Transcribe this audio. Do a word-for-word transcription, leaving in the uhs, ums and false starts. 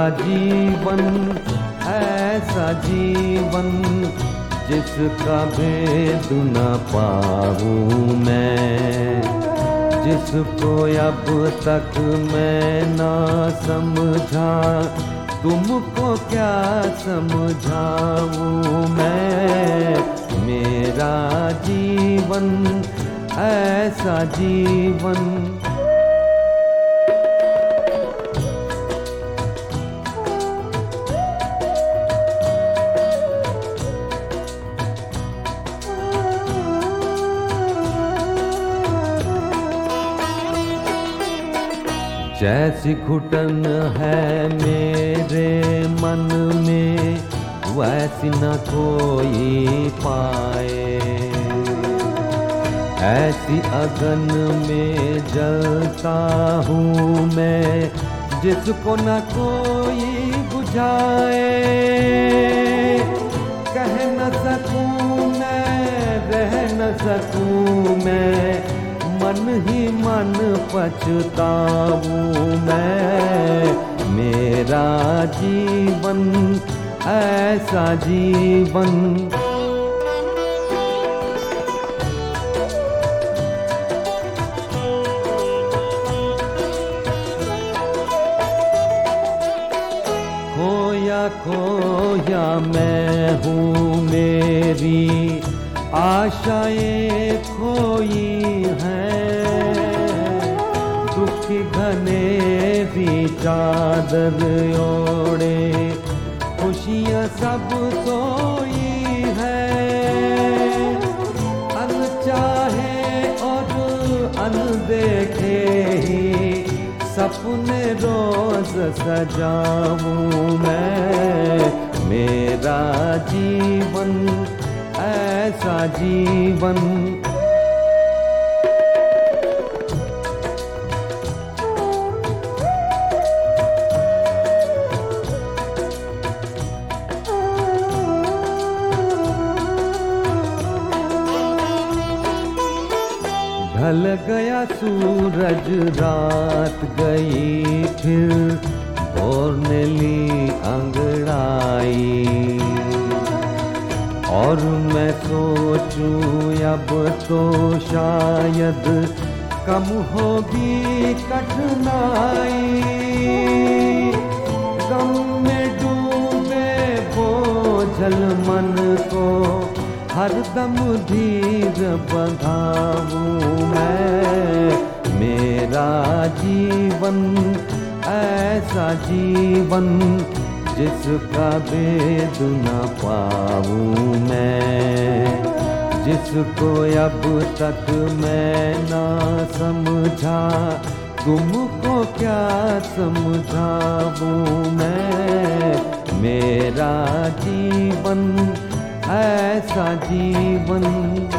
जीवन ऐसा जीवन जिसका भेद न पाऊं मैं, जिसको अब तक मैं ना समझा, तुमको क्या समझाऊं मैं। मेरा जीवन ऐसा जीवन। जैसी घुटन है मेरे मन में वैसी न कोई पाए, ऐसी अगन में जलता हूँ मैं जिसको न कोई बुझाए। कह न सकूँ मैं, रह न सकूँ मैं, मन ही मन पछताऊं मैं। मेरा जीवन ऐसा जीवन। खोया खोया मैं हूँ, मेरी आशाएं खोई हैं, दुखी घनेरी चादर ओढ़े खुशियाँ सब सोई हैं। अनचाहे और अनदेखे ही सपने रोज सजाऊं मैं। मेरा जीवन ऐसा जीवन। ढल गया सूरज, रात गई फिर भोर ने ली अंगड़ाई, और मैं सोचूं अब तो शायद कम होगी कठिनाई। गम में डूबे बोझल मन को हरदम धीर बंधाऊं मैं। मेरा जीवन ऐसा जीवन जिसका भेद न पाऊं मैं, जिसको अब तक मैं ना समझा, तुमको क्या समझाऊं मैं। मेरा जीवन ऐसा जीवन।